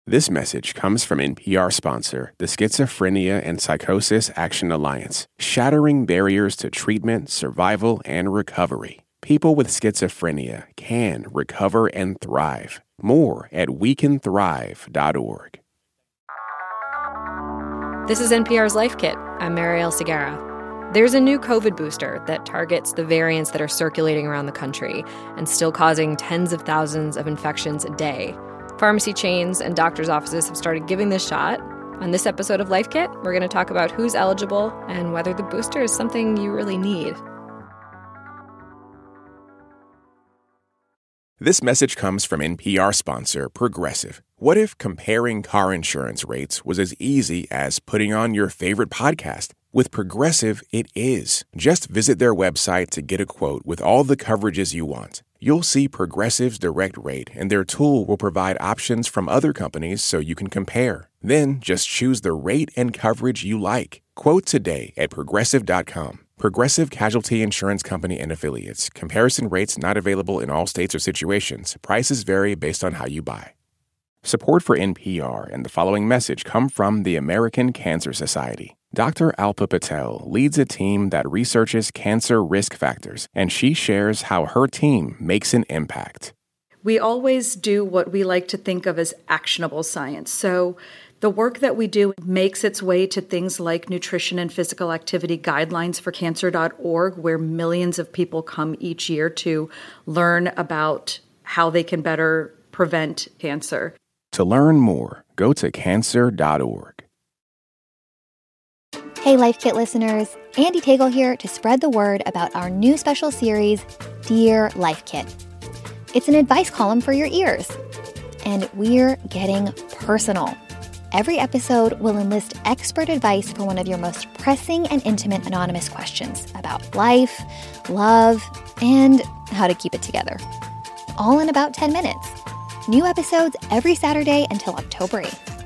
This message comes from NPR sponsor, the Schizophrenia and Psychosis Action Alliance, shattering barriers to treatment, survival, and recovery. People with schizophrenia can recover and thrive. More at wecanthrive.org. This is NPR's Life Kit. I'm Marielle Segarra. There's a new COVID booster that targets the variants that are circulating around the country and still causing tens of thousands of infections a day. Pharmacy chains and doctors' offices have started giving this shot. On this episode of Life Kit, we're going to talk about who's eligible and whether the booster is something you really need. This message comes from NPR sponsor Progressive. What if comparing car insurance rates was as easy as putting on your favorite podcast? With Progressive, it is. Just visit their website to get a quote with all the coverages you want. You'll see Progressive's direct rate, and their tool will provide options from other companies so you can compare. Then just choose the rate and coverage you like. Quote today at Progressive.com. Progressive Casualty Insurance Company and Affiliates. Comparison rates not available in all states or situations. Prices vary based on how you buy. Support for NPR and the following message come from the American Cancer Society. Dr. Alpa Patel leads a team that researches cancer risk factors, and she shares how her team makes an impact. We always do what we like to think of as actionable science. So the work that we do makes its way to things like nutrition and physical activity guidelines for cancer.org, where millions of people come each year to learn about how they can better prevent cancer. To learn more, go to cancer.org. Hey, Life Kit listeners, Andy Tagle here to spread the word about our new special series, Dear Life Kit. It's an advice column for your ears. And we're getting personal. Every episode will enlist expert advice for one of your most pressing and intimate anonymous questions about life, love, and how to keep it together. All in about 10 minutes. New episodes every Saturday until October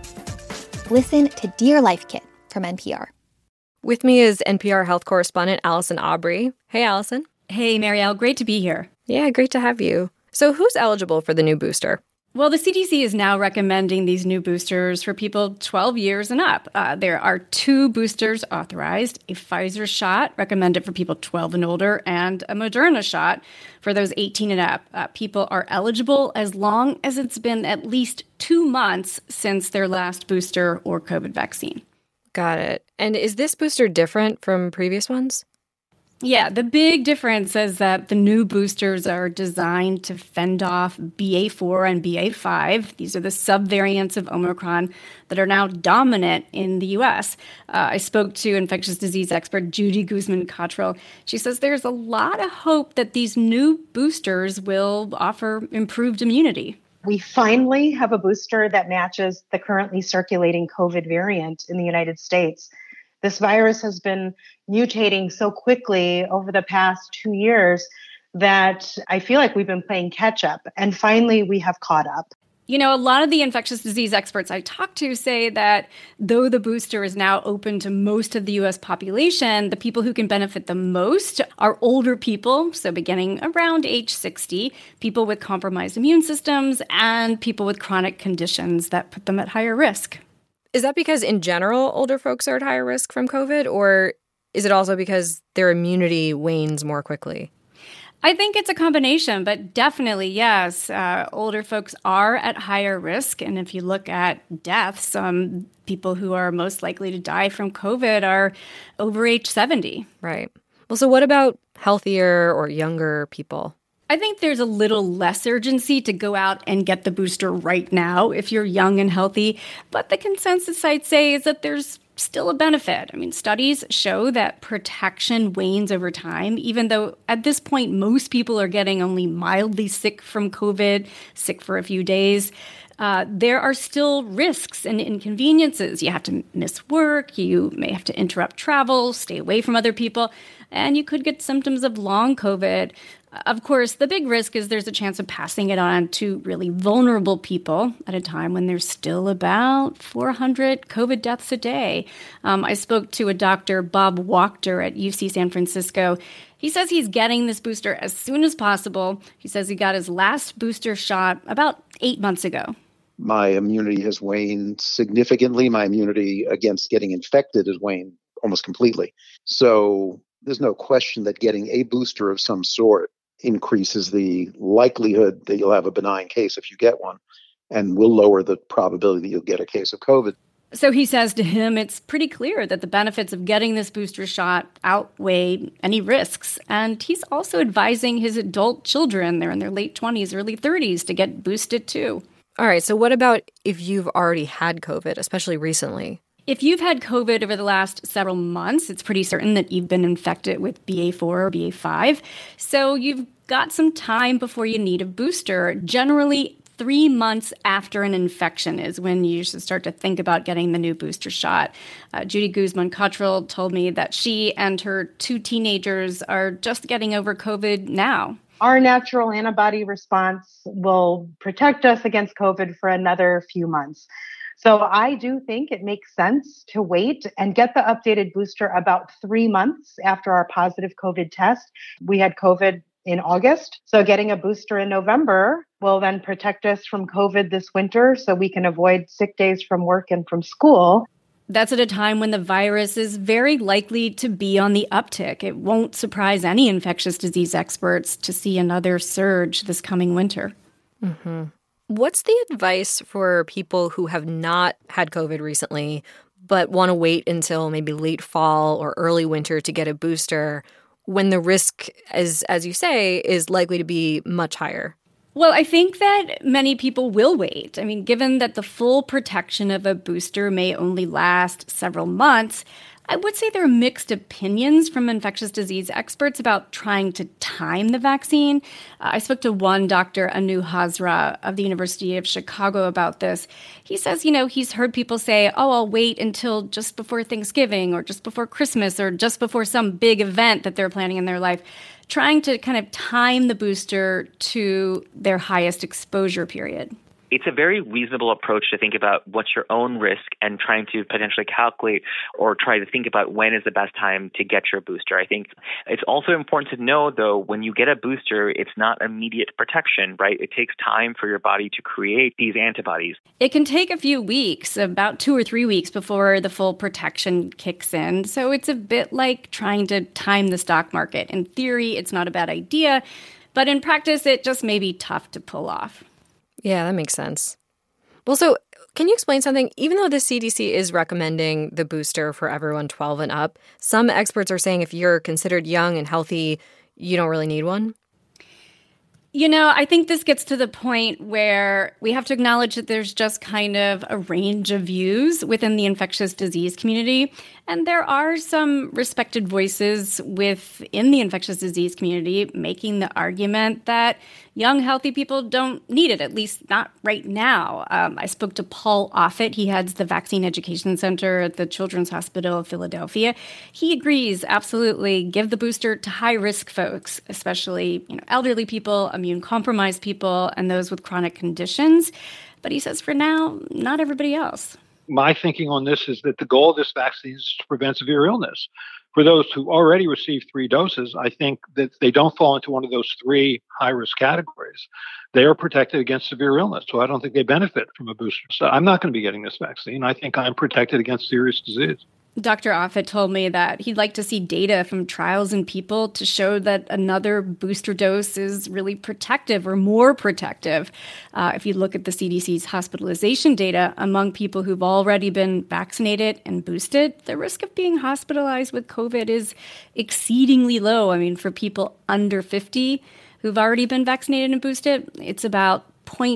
8th. Listen to Dear Life Kit from NPR. With me is NPR health correspondent Allison Aubrey. Hey, Allison. Hey, Marielle. Great to be here. Yeah, great to have you. So who's eligible for the new booster? Well, the CDC is now recommending these new boosters for people 12 years and up. There are 2 boosters authorized, a Pfizer shot recommended for people 12 and older, and a Moderna shot for those 18 and up. People are eligible as long as it's been at least 2 months since their last booster or COVID vaccine. Got it. And is this booster different from previous ones? Yeah, the big difference is that the new boosters are designed to fend off BA4 and BA5. These are the subvariants of Omicron that are now dominant in the U.S. I spoke to infectious disease expert Judy Guzman-Cottrell. She says there's a lot of hope that these new boosters will offer improved immunity. We finally have a booster that matches the currently circulating COVID variant in the United States. This virus has been mutating so quickly over the past 2 years that I feel like we've been playing catch up. And finally, we have caught up. You know, a lot of the infectious disease experts I talk to say that though the booster is now open to most of the U.S. population, the people who can benefit the most are older people, so beginning around age 60, people with compromised immune systems, and people with chronic conditions that put them at higher risk. Is that because in general older folks are at higher risk from COVID, or is it also because their immunity wanes more quickly? I think it's a combination, but definitely, yes. Older folks are at higher risk. And if you look at deaths, people who are most likely to die from COVID are over age 70. Right. Well, so what about healthier or younger people? I think there's a little less urgency to go out and get the booster right now if you're young and healthy. But the consensus I'd say is that there's still a benefit. I mean, studies show that protection wanes over time, even though at this point, most people are getting only mildly sick from COVID, sick for a few days. There are still risks and inconveniences. You have to miss work, you may have to interrupt travel, stay away from other people, and you could get symptoms of long COVID. Of course, the big risk is there's a chance of passing it on to really vulnerable people at a time when there's still about 400 COVID deaths a day. I spoke to a doctor, Bob Wachter at UC San Francisco. He says he's getting this booster as soon as possible. He says he got his last booster shot about 8 months ago. My immunity has waned significantly. My immunity against getting infected has waned almost completely. So there's no question that getting a booster of some sort increases the likelihood that you'll have a benign case if you get one, and will lower the probability that you'll get a case of COVID. So he says to him, it's pretty clear that the benefits of getting this booster shot outweigh any risks. And he's also advising his adult children, they're in their late 20s, early 30s, to get boosted too. All right, so what about if you've already had COVID, especially recently? If you've had COVID over the last several months, it's pretty certain that you've been infected with BA4 or BA5. So you've got some time before you need a booster. Generally, 3 months after an infection is when you should start to think about getting the new booster shot. Judy Guzman-Cottrell told me that she and her 2 teenagers are just getting over COVID now. Our natural antibody response will protect us against COVID for another few months. So I do think it makes sense to wait and get the updated booster about 3 months after our positive COVID test. We had COVID in August, so getting a booster in November will then protect us from COVID this winter so we can avoid sick days from work and from school. That's at a time when the virus is very likely to be on the uptick. It won't surprise any infectious disease experts to see another surge this coming winter. Mm-hmm. What's the advice for people who have not had COVID recently but want to wait until maybe late fall or early winter to get a booster when the risk, as you say, is likely to be much higher? Well, I think that many people will wait. I mean, given that the full protection of a booster may only last several months, I would say there are mixed opinions from infectious disease experts about trying to time the vaccine. I spoke to one Dr. Anu Hazra of the University of Chicago about this. He says, he's heard people say, I'll wait until just before Thanksgiving or just before Christmas or just before some big event that they're planning in their life, trying to kind of time the booster to their highest exposure period. It's a very reasonable approach to think about what's your own risk and trying to potentially calculate or try to think about when is the best time to get your booster. I think it's also important to know, though, when you get a booster, it's not immediate protection, right? It takes time for your body to create these antibodies. It can take a few weeks, about 2 or 3 weeks before the full protection kicks in. So it's a bit like trying to time the stock market. In theory, it's not a bad idea, but in practice, it just may be tough to pull off. Yeah, that makes sense. Well, so can you explain something? Even though the CDC is recommending the booster for everyone 12 and up, some experts are saying if you're considered young and healthy, you don't really need one. I think this gets to the point where we have to acknowledge that there's just kind of a range of views within the infectious disease community. And there are some respected voices within the infectious disease community making the argument that young, healthy people don't need it, at least not right now. I spoke to Paul Offit. He heads the Vaccine Education Center at the Children's Hospital of Philadelphia. He agrees, absolutely, give the booster to high-risk folks, especially elderly people, immune-compromised people, and those with chronic conditions. But he says for now, not everybody else. My thinking on this is that the goal of this vaccine is to prevent severe illness. For those who already received 3 doses, I think that they don't fall into one of those 3 high-risk categories. They are protected against severe illness, so I don't think they benefit from a booster. So I'm not going to be getting this vaccine. I think I'm protected against serious disease. Dr. Offit told me that he'd like to see data from trials in people to show that another booster dose is really protective or more protective. If you look at the CDC's hospitalization data among people who've already been vaccinated and boosted, the risk of being hospitalized with COVID is exceedingly low. I mean, for people under 50 who've already been vaccinated and boosted, it's about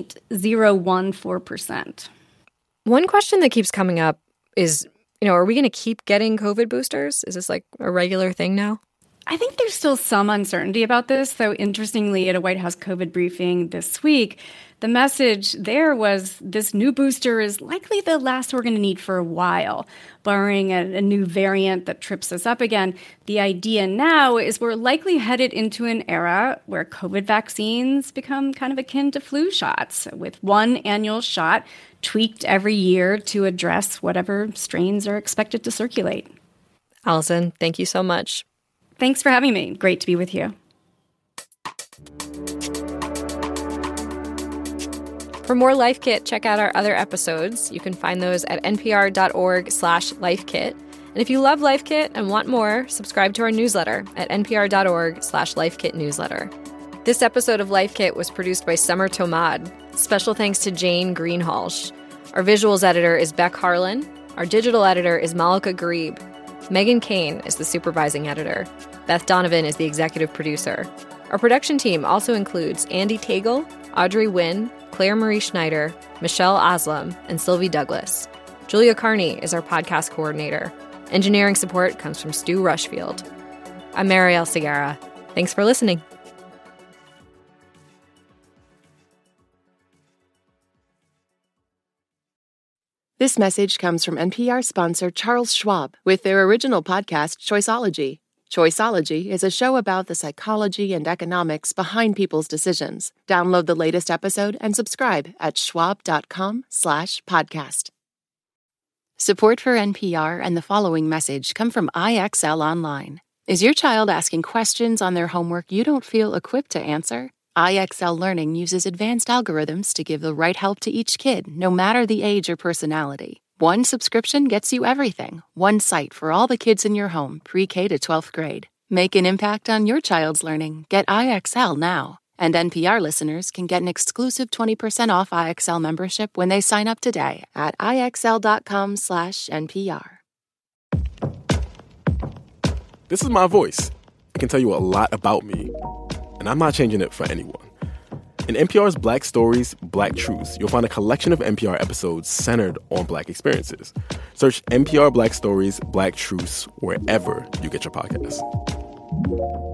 0.014%. One question that keeps coming up is, are we going to keep getting COVID boosters? Is this like a regular thing now? I think there's still some uncertainty about this, though interestingly, at a White House COVID briefing this week, the message there was this new booster is likely the last we're going to need for a while, barring a new variant that trips us up again. The idea now is we're likely headed into an era where COVID vaccines become kind of akin to flu shots, with one annual shot tweaked every year to address whatever strains are expected to circulate. Allison, thank you so much. Thanks for having me. Great to be with you. For more Life Kit, check out our other episodes. You can find those at npr.org/lifekit. And if you love Life Kit and want more, subscribe to our newsletter at npr.org/lifekitnewsletter. This episode of Life Kit was produced by Summer Tomad. Special thanks to Jane Greenhalgh. Our visuals editor is Beck Harlan. Our digital editor is Malika Grebe. Megan Kane is the supervising editor. Beth Donovan is the executive producer. Our production team also includes Andy Tagle, Audrey Wynn, Claire Marie Schneider, Michelle Aslam, and Sylvie Douglas. Julia Carney is our podcast coordinator. Engineering support comes from Stu Rushfield. I'm Marielle Segarra. Thanks for listening. This message comes from NPR sponsor Charles Schwab with their original podcast, Choiceology. Choiceology is a show about the psychology and economics behind people's decisions. Download the latest episode and subscribe at schwab.com/podcast. Support for NPR and the following message come from IXL Online. Is your child asking questions on their homework you don't feel equipped to answer? IXL Learning uses advanced algorithms to give the right help to each kid, no matter the age or personality. One subscription gets you everything. One site for all the kids in your home, pre-K to 12th grade. Make an impact on your child's learning. Get IXL now. And NPR listeners can get an exclusive 20% off IXL membership when they sign up today at IXL.com/NPR. This is my voice. It can tell you a lot about me, and I'm not changing it for anyone. In NPR's Black Stories, Black Truths, you'll find a collection of NPR episodes centered on Black experiences. Search NPR Black Stories, Black Truths wherever you get your podcasts.